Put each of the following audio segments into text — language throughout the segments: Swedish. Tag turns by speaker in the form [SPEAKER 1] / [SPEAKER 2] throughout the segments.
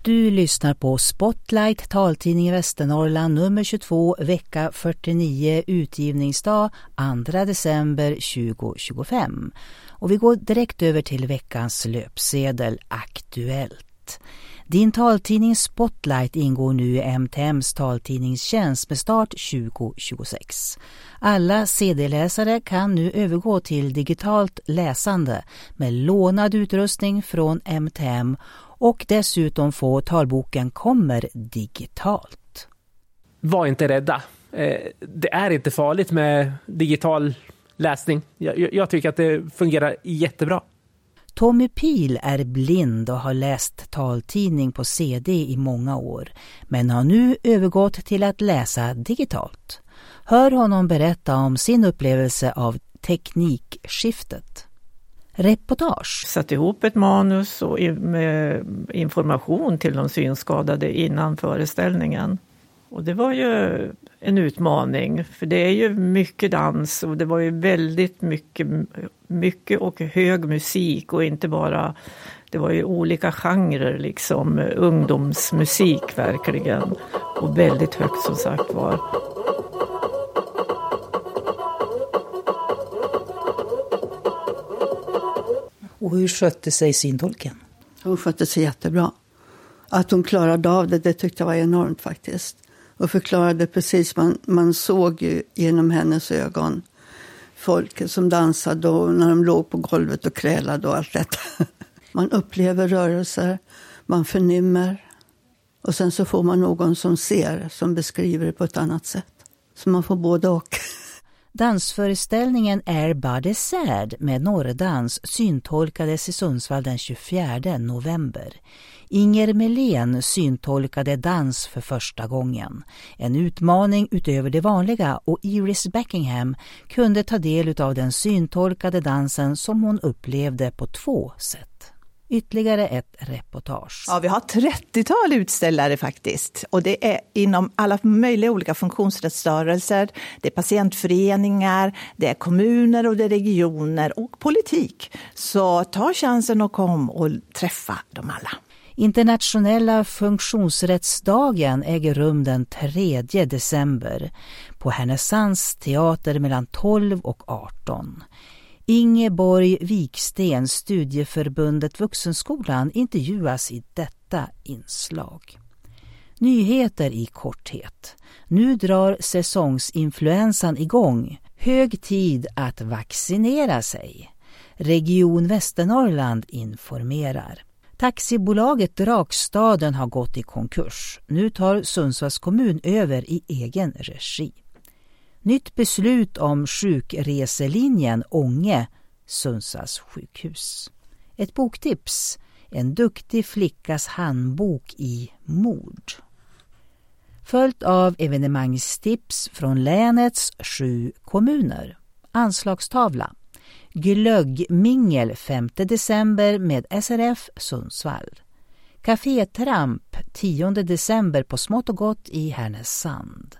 [SPEAKER 1] Du lyssnar på Spotlight, taltidning i Västernorrland, nummer 22, vecka 49, utgivningsdag 2 december 2025. Och vi går direkt över till veckans löpsedel, Aktuellt. Din taltidning Spotlight ingår nu i MTMs taltidningstjänst med start 2026. Alla CD-läsare kan nu övergå till digitalt läsande med lånad utrustning från MTM och dessutom få talboken Kommer digitalt.
[SPEAKER 2] Var inte rädda. Det är inte farligt med digital läsning. Jag tycker att det fungerar jättebra.
[SPEAKER 1] Tommy Pil är blind och har läst taltidning på CD i många år, men har nu övergått till att läsa digitalt. Hör honom berätta om sin upplevelse av teknikskiftet. Reportage.
[SPEAKER 3] Satt ihop ett manus och med information till de synskadade innan föreställningen. Och det var ju en utmaning, för det är ju mycket dans och det var ju väldigt mycket och hög musik och inte bara, det var ju olika genrer liksom, ungdomsmusik verkligen och väldigt högt som sagt var.
[SPEAKER 1] Och hur skötte sig syntolken?
[SPEAKER 4] Hon skötte sig jättebra. Att hon klarade av det tyckte jag var enormt faktiskt. Och förklarade precis, man såg ju genom hennes ögon folk som dansade och när de låg på golvet och krälade och allt detta. Man upplever rörelser, man förnimmer och sen så får man någon som ser, som beskriver det på ett annat sätt. Så man får både och.
[SPEAKER 1] Dansföreställningen Air Body Sad med norrdans syntolkades i Sundsvall den 24 november. Inger Melén syntolkade dans för första gången. En utmaning utöver det vanliga, och Iris Beckingham kunde ta del av den syntolkade dansen som hon upplevde på 2 sätt. Ytterligare ett reportage.
[SPEAKER 5] Ja, vi har 30-tal utställare faktiskt. Och det är inom alla möjliga olika funktionsrättsrörelser. Det är patientföreningar, det är kommuner och det är regioner och politik. Så ta chansen och kom och träffa dem alla.
[SPEAKER 1] Internationella funktionsrättsdagen äger rum den 3 december på Härnösands teater mellan 12 och 18. Ingeborg Viksten, Studieförbundet Vuxenskolan, intervjuas i detta inslag. Nyheter i korthet. Nu drar säsongsinfluensan igång. Hög tid att vaccinera sig. Region Västernorrland informerar. Taxibolaget Drakstaden har gått i konkurs. Nu tar Sundsvalls kommun över i egen regi. Nytt beslut om sjukreselinjen Ånge, Sundsvalls sjukhus. Ett boktips, En duktig flickas handbok i mord. Följt av evenemangstips från länets 7 kommuner. Anslagstavla. Glöggmingel 5 december med SRF Sundsvall. Café Tramp 10 december på Smått och Gott i Härnösand.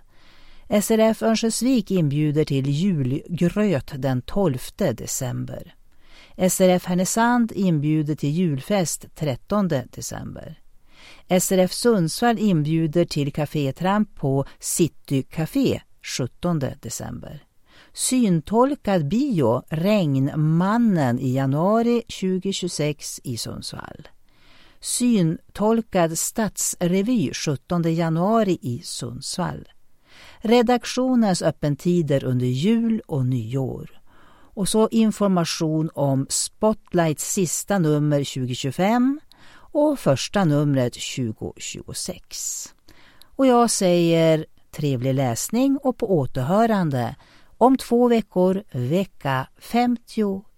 [SPEAKER 1] SRF Örnsköldsvik inbjuder till julgröt den 12 december. SRF Härnösand inbjuder till julfest 13 december. SRF Sundsvall inbjuder till Café Tramp på City Café 17 december. Syntolkad bio Regnmannen i januari 2026 i Sundsvall. Syntolkad stadsrevy 17 januari i Sundsvall. Redaktionens öppentider under jul och nyår. Och så information om Spotlights sista nummer 2025 och första numret 2026. Och jag säger trevlig läsning och på återhörande om 2 veckor, vecka 53.